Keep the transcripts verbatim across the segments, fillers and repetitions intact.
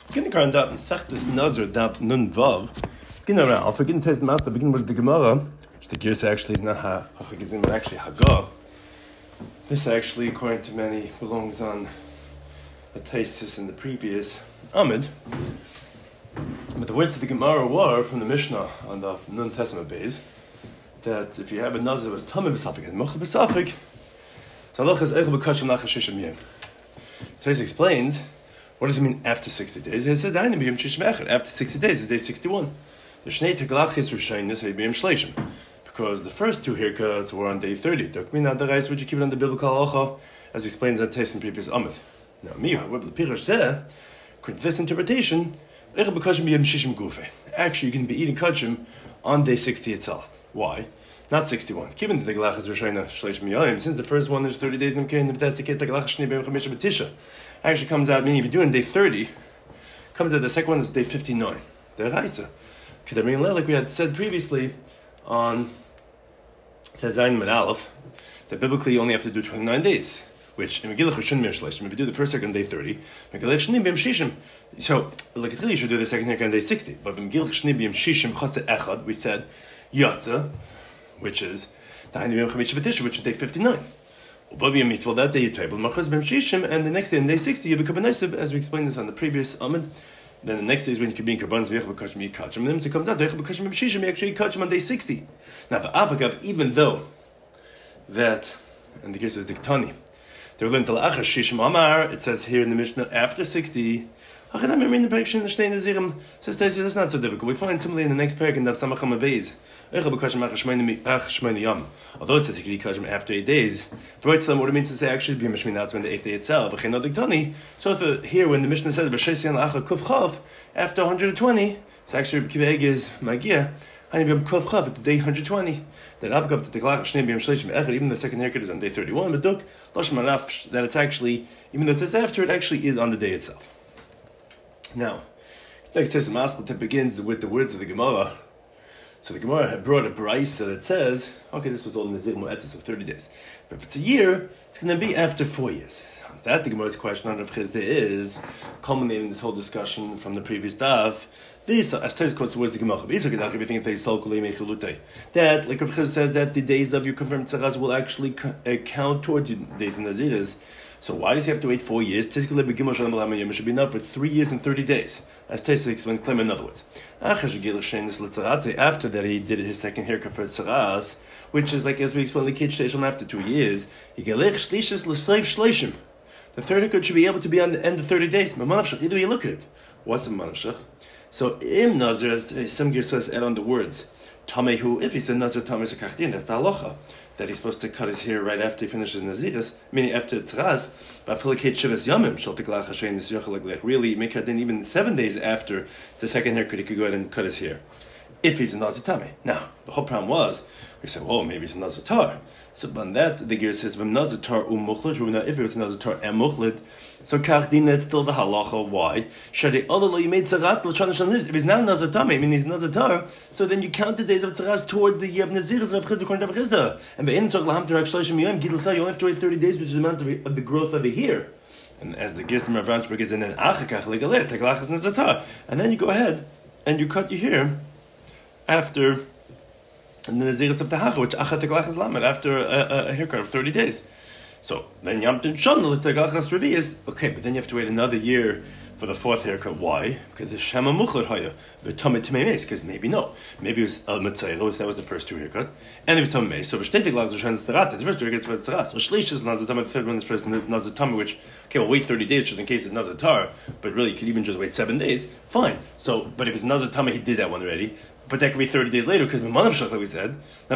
Kindergarten daf Sechtes Nazar daf Nun Vav. Begin around. I'll begin to the master. Begin with the Gemara, which the Girsa actually is not ha Hachagizim, but actually Haga. This actually, according to many, belongs on a thesis in the previous Amid. But the words of the Gemara were from the Mishnah on the Nun Tesma Beis that if you have a Nazar that was Tamim B'Safik and Mochel B'Safik, so Allah is Eichel B'Kashim Lach Shishim Yim. Thesis explains. What does it mean after sixty days? It says after sixty days is day sixty-one. The Shnei Teglachis Rishainis Hayim Shleishim. Because the first two haircuts were on day thirty. Dokmin Adarais, would you keep it on the biblical halacha, as explains that taste in previous Amid. Now, me, however, the Pirush said, according to this interpretation, actually you can be eating kachim on day sixty itself. Why? Not sixty-one. Given the Teglachis Rishainis Shleishim Yayim, since the first one is thirty days in Kain, if that's the case, Teglachis Shnei Beim Chamisha B'Tisha. Actually comes out, meaning if you're doing day thirty, comes out the second one is day fifty-nine. The Raisa. Like we had said previously on Tezayin Min Aleph, that biblically you only have to do twenty-nine days, which in Megillah Choshin Mir Shleishim, if you do the first second day thirty, Megillah Shni B'Yom Shishim. So, like really you should do the second second day sixty. But in Megillah Shni B'Yom Shishim Chaseh Echad, we said Yatza, which is Ta'ani B'Yom Chamisha B'Tisha, which is day fifty-nine. That day you table and the next day, in day sixty, you become a Nesiv, as we explained this on the previous Amid. Then the next day is when you can be in Karban, and then it comes out, you actually catch him on day sixty. Now, for Avagav, even though that, and the Gersa is Diktani, they were learned to La'achar Shishim Amar, it says here in the Mishnah, after sixty, says that's not so difficult. We find similarly in the next paragraph in Daf Samacham Abayz. Although it says you can eat kashim after eight days, what it means to say actually be mishmin that's when the eighth day itself. So the, here when the Mishnah says after one hundred twenty, it's actually kiveg is magia. It's day one hundred twenty. That avgav the teglach shnei b'yom shleishim echad. Even the second haircut is on day thirty-one. But look, that it's actually even though it says after, it actually is on the day itself. Now, next says the Masla that begins with the words of the Gemara. So the Gemara had brought a brisa that says, okay, this was all in the Zir Mu'etis of thirty days. But if it's a year, it's going to be after four years. That the Gemara's question on Rav Chizda is, culminating this whole discussion from the previous Daf, this, as Teres quotes the words of the Gemara, that, like Rav Chizda says, that the days of your confirmed tzachas will actually count towards your days in Naziris. So why does he have to wait four years? It should be enough for three years and thirty days. As Tesa explains, claim in other words. After that he did his second haircut for Tzaras, which is like, as we explained, the kid shteshim after two years. The third haircut should be able to be on the end of thirty days. Either way you look at it. What's a manavshach? So im nazir, as some Girsas add on the words, Tamehu, if he's a nazir tamer sakachdin, that's the halacha. That he's supposed to cut his hair right after he finishes Naziris, meaning after Tzras, really, make it then even seven days after the second haircut, he could go ahead and cut his hair. If he's a Nazir Tameh. Now, the whole problem was, we said, well, maybe he's a Nazir Tar. So, on that, the gear says, Nazir Tar um Muchlid, if it's a Nazir Tar and Muchlid, so Kachdin, that's still the halacha. Why? If he's not a Nazir Tameh, I mean he's a Nazir Tar, so then you count the days of Tzaras towards the year of Naziris, Rav Chizda, according to Rav Chizda. And the end of Laham Terak Shleishim Yom, Gidl Sa, you only have to wait thirty days, which is the amount of, of the growth of a year. And as the Gersa Rav Ranchberg is in an Achakach, Legalech, Teglach is Nazir Tar. And then you go ahead and you cut your hair after the Naziris of Tahacha, which Achat Teglach is Lamed, after a, a, a haircut of thirty days. So then Yom Tin Shon, the Teglachas Revi is, okay, but then you have to wait another year for the fourth haircut. Why? Because the Shema Muchler Haya, the Tamei Tamei, because maybe no. Maybe it was Al Mitzayro, that was the first two haircut, and it was Tamei. So V'shtei Teglach Zoshan Tzarata, the first two haircuts for Tzaras. So Shlish is Nazar Tamei, the third one is first Nazar Tamei, which, okay, we'll wait thirty days just in case it's Nazar Tar, but really you could even just wait seven days. Fine. So, but if it's Nazar Tamei, he did that one already. But that could be thirty days later because Mimanav Shach, like we said.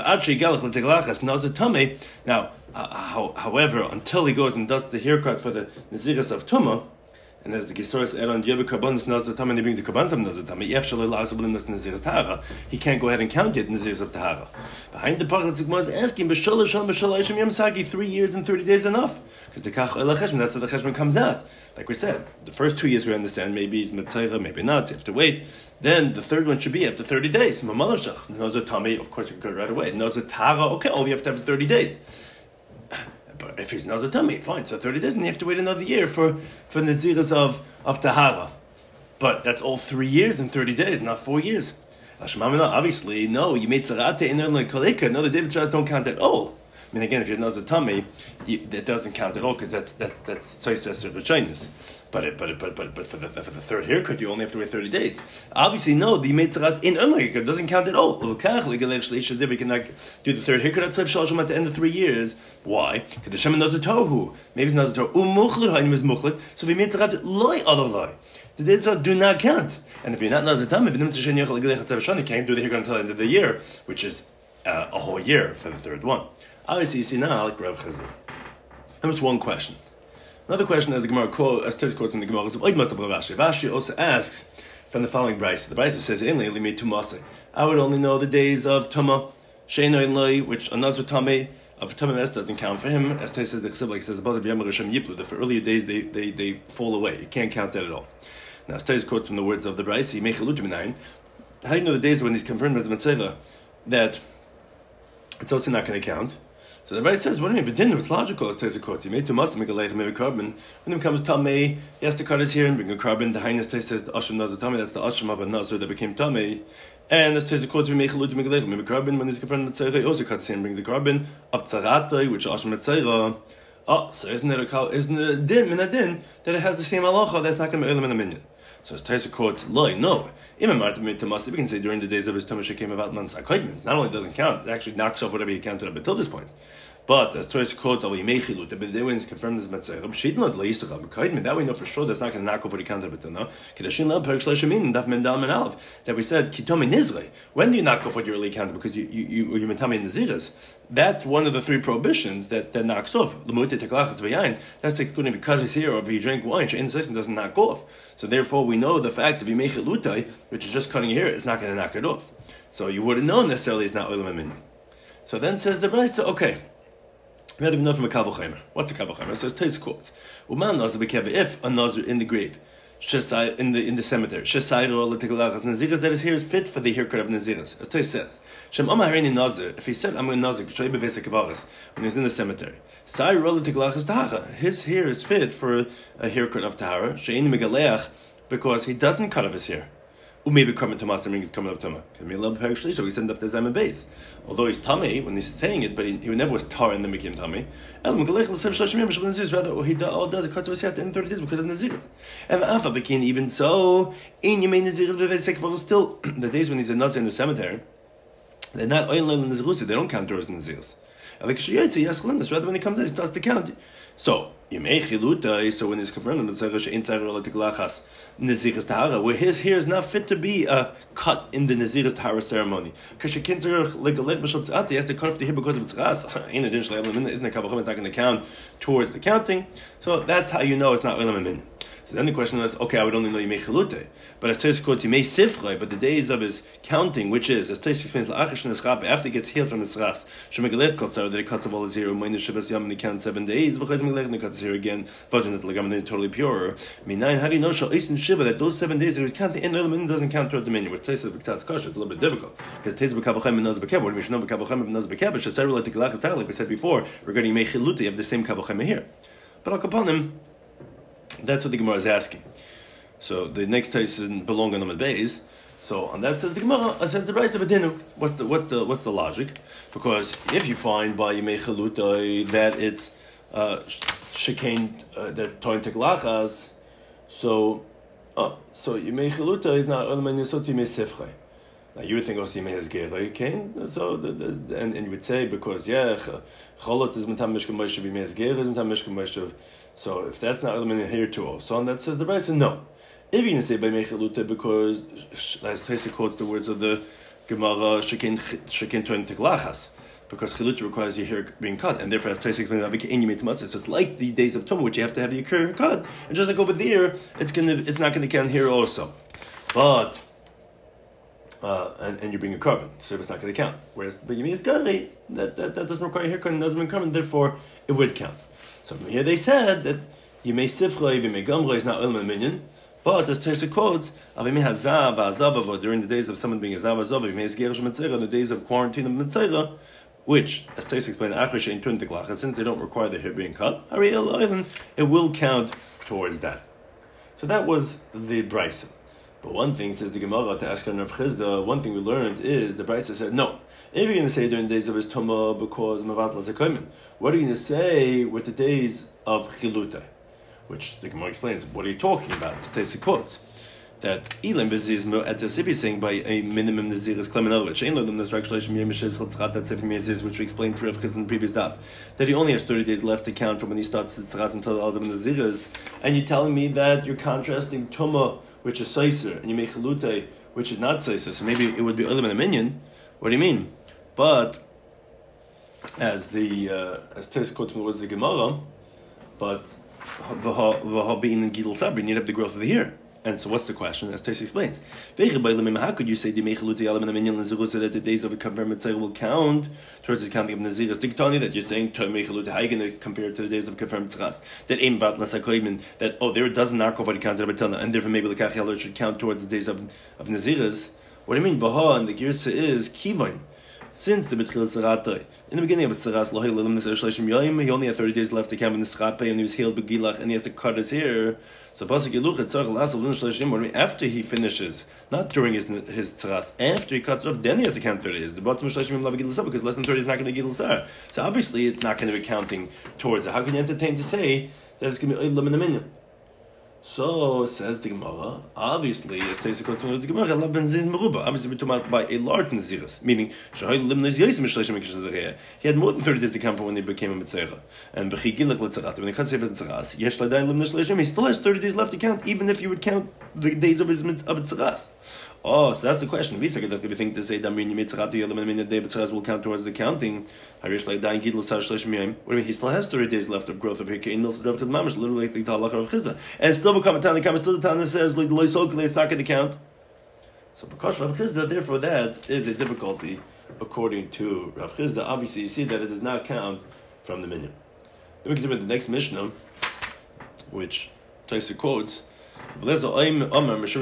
Now, uh, how, however, until he goes and does the haircut for the Naziris of Tumah, and as the Gesoras add on, you have a Karbanis Nazir Tameh, and he brings the Karbanis of Nazir Tameh, Naziris Tahara, he can't go ahead and count yet Naziris of Tahara. Behind the Pachas, the Gemara is asking, three years and thirty days enough? Because the Kach El Cheshman, that's how the Cheshman comes out. Like we said, the first two years we understand, maybe he's Mitzayra, maybe not, so you have to wait. Then the third one should be after thirty days. Mamalashach, Nazir Tameh, of course you can go right away. Nazir Tahara, okay, only have to have thirty days. But if he's Nazir Tameh, fine. So thirty days, and you have to wait another year for, for Naziras of, of Tahara. But that's all three years and thirty days, not four years. Obviously, no, you made tzarate in there like koleka. No, the David Shas don't count at all. I mean, again, if you're nazir tummy, that doesn't count at all because that's that's that's soises or vaginas. But it, but it, but but but for the for the third haircut, you only have to wait thirty days. Obviously, no, the made tzaras in unlike doesn't count at all. We cannot do the third haircut at Shalshim at the end of three years. Why? Because the Shem nazir tohu. Maybe it's nazir tohu. Umuchlet ha'im is muchlet. So the made tzarat loy other loy. The days do not count. And if you're not nazir tummy, you can't do the haircut until the end of the year, which is uh, a whole year for the third one. Obviously, you see now, like Rav Chazal. That was one question. Another question, as the Gemara quote, as Tez quotes from the Gemara, is Rashi. Rashi also asks from the following brisa. The brisa says, "In leili mi tumase." I would only know the days of tuma, sheino loi, which another tame of tumas doesn't count for him. As Tez says, the Chesed says about the B'yam Risham Yiplu, that for earlier days they, they they fall away. You can't count that at all. Now, as Tez quotes from the words of the brisa, "Mechalutim minayin." How do you know the days when he's confirmed as a mitzvah that it's also not going to count? So the Rebbe says, what do you mean? But it's logical as Teza quotes. He made to must make a leg, maybe carbon. When it comes to Tamei, he has to cut his hair and bring a carbon. The Highness Teza says the Asham Nazar Tamei, that's the Asham of a Nazar that became Tamei. And as Teza quotes, we make a leg, make a leg, maybe carbon. When he's confronted with Tzera, he also cuts his hair and brings a carbon of Tzaratai, which Asham Tzera. Oh, so isn't it a isn't it a din, min a din, that it has the same halacha that's not going to be in a minion? So as Teza quotes, Loi, no. Even Martin made Tamasi, we can say during the days of his Tumash came about months. Not only doesn't count, it actually knocks off whatever he counted up until this point. But as Torah quotes, "Al Yimechilut," the Bedouin is confirmed as Metzayim. Shidnot leistachal b'kaidmin. That we know for sure that's not going to knock over the counter. But no, Kedushin lel perik shleishamin daf mem dal men aleph that we said kitomi nizrei. When do you knock off what you really counted? Because you you you you mentami naziras. That's one of the three prohibitions that, that knocks off. L'mute teklachas v'yayin. That's excluding if he cut his hair or if he drank wine. Shein session doesn't knock off. So therefore, we know the fact of Yimechilutai, which is just cutting your hair, is not going to knock it off. So you wouldn't know necessarily it's not olam minyan. So then says the Brisa, okay. We had to know from a kavul What's a kavul chaymer? So it's Tez quotes. Uman nazir b'keva, if a nazir in the grave, in the in the cemetery, shesayro l'tigalachas naziras, that his hair is fit for the haircut of naziras. As Tez says, shem amar harini nazir. If he said I'm a nazir, k'shay b'vesek kavaras, when he's in the cemetery, sayro l'tigalachas tahara, his hair is fit for a haircut of tahara. She'ini megaleach, because he doesn't cut off his hair. Maybe coming to master is coming up to him. So we send off the Zayman base. Although he's tummy when he's saying it, but he, he never was tar and then became tummy. Rather, what he all does, it cuts off his hair in thirty days because of Naziris. And Alpha became even so, in you may Naziris, still, the days when he's a Nazir in the cemetery, they're not oil in Naziris, they don't count towards Naziris. Rather, when he comes in, he starts to count. So, so when he's confirmed, where his hair is not fit to be uh, cut in the Naziris Tahara ceremony. Because he has to cut off the hair because of tzras. Isn't the Kavachim, it's not going to count towards the counting. So that's how you know it's not Olam Amin. So then the question is, okay, I would only know Yimei Chilute. But as Teis quotes, Yimei Sifrei, but the days of his counting, which is, as Teis explains, after he gets healed from his ras, Shemegalet Kotzar, that he cuts off all his hair, Umayne Shivas Yam, and he counts seven days, V'chaz Megalet, and he cuts his hair again, Vajin at Lagam, and he's totally pure. Minayin, how do you know Shal Eisen Shiva, that those seven days that he was counting in Olam doesn't count towards the minion, which Teis of B'Ktas Kasha, it's a little bit difficult. Because Teis B'Kavachem and Naz B'Kev, what do we should know B'Kavachem and Naz B'Kev, but Shasar like Tiklachas Tar, like we said before, regarding Yimei Chilute, you have the same Kavachem here. But Al Kapanim, that's what the Gemara is asking. So the next Tyson belong on the Beis. So on that says the Gemara, uh, says the Brisa of Adinu. What's the what's the what's the logic? Because if you find by Yimei Chalutai that it's uh, shekain uh, that toin teklachas, so uh, so Yimei Chalutai is not Olam Yisot Yimei Sifrei. Now you would think also Yimei Hezgerei Kain. So the, the, and and you would say because yeah, Cholot is Mitam Mishkan Moshe, Yimei Hezgerei is Mitam Mishkan Moshe. So if that's not Olam here too, also on that says the Brisa no. If you're going to say by Mechalute, because as Tesa quotes the words of the Gemara, Shekin Shekin Toin Teklachas, because Chilute requires your hair being cut, and therefore as Tesa explains, so it's like the days of Tumah, which you have to have your hair cut, and just like over there, it's gonna it's not going to count here also, but uh, and, and you bring a carbon, so it's not going to count. Whereas by Yimei Hezgerei, that, that that doesn't require a haircut and doesn't bring carbon, therefore it would count. So from here they said that Yimei Sifrei Yimei Gamrei is not Olam Minyan. But as Tesa quotes, during the days of someone being a zav azav, in the days of quarantine of mitzvah, which, as Tesa explained, since they don't require the hair being cut, it will count towards that. So that was the brisa. But one thing, says the Gemara, to ask on Rav Chizda, one thing we learned is, the Brisa said, no. If you're going to say during the days of his Tumah because Mavatla Zakoymin, what are you going to say with the days of Chilutai? Which the Gemara explains, what are you talking about? This Taisa quotes that Elam Bezizmo at the Sibi saying by a minimum Nazir is Clem in other words, Shein Lodom Nazir Shalashim Yemishes Chatzrat that Sefer Mezis, which we explained to Rav Chizda in the previous daf, that he only has thirty days left to count from when he starts the Tzras until the Adam Nazirs, and you're telling me that you're contrasting Tumah, which is Seiser, and you make Chilutai, which is not Seiser, so maybe it would be Olam and a minion. What do you mean? But as the uh, as Tes quotes from the words of the Gemara, but v'ha being in Gidul Sabri, you have the growth of the hair. And so what's the question? As Tes explains, how could you say the that the days of a Kaver Mitzvah will count towards the counting of Naziris? Diktani that you're saying how are you going to compare it to the days of Kaver Mitzvah? That aim that oh there doesn't knock over the count of Batana, and therefore maybe the Kachel should count towards the days of of Naziris. What do you mean? Baha and the Girsa is Kivain. Since the B'tchil Saratoi, in the beginning of Saras Lohei Lelim Nisar Shleshim Yoyim, he only had thirty days left to count in the Schrape, and he was healed Begilach, and he has to cut his hair. So Pasuk Yeluch at Tzarech Lasal Lelim Shleshim, after he finishes, not during his his Tzaras, after he cuts off, then he has to count thirty days. The Batzim Shleshim Lav Begilach because less than thirty is not going to Gidul Sar. So obviously it's not going to be counting towards it. How can you entertain to say that it's going to be Olam in a minyan? So says the Gemara. Obviously, as Taisa quotes from the Gemara, "Lav ben ziz meruba." Obviously, we're talking about by a large naziris, meaning shahay lim naziyis mishleshim mikshazareh. He had more than thirty days to count for when he became a mitzvah. And b'chigilach letzarat. When he cuts sefer tzaras, yesh ladayin lim nishleshim. He still has thirty days left to count, even if you would count the days of his of tzaras. Oh, so that's the question. We think to say Damrin Yimitzrat Yelam and the day B'tzaras will count towards the counting. Harish like Dain Gidl Sar Shleshim Yom. What do you mean? He still has thirty days left of growth of Hikein Milsa Rav Chizda Mamash, literally like the Halacha of Chizda. And still will come a time, the come still the time that says Loy Sokle, it's not going to count. So because Rav Chizda, therefore that is a difficulty according to Rav Chizda. Obviously, you see that it does not count from the minyan. Then we continue with the next Mishnah, which Taisa quotes. Called Tomim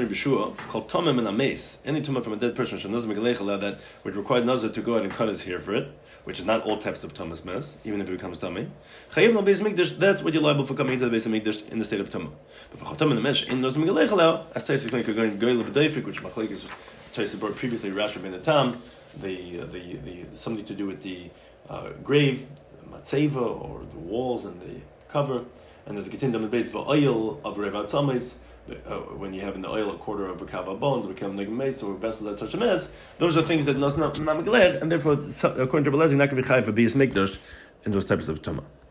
and Ames. Any tumah from a dead person that would require Nazir to go out and cut his hair for it, which is not all types of tumas mess, even if it becomes tummy. That's what you're liable for coming into the base of Mikdash in the state of tumah. But for Chotam and Amesh, in Nazir Megalech, as Taisa explained, going Goyel B'Deifik, which Machlek is Taisa brought previously, Rashi ben Tam, the the the something to do with the uh, grave, matzeva, or the walls and the cover, and there's a continuum on the base of oil of Rev Atzamis. Uh, when you have in the oil a quarter of a kava bones, become like mace or vessels that touch a mess, those are things that not not and therefore, according to Belezi, not going to be chayv for beis mikdash in those types of tumah.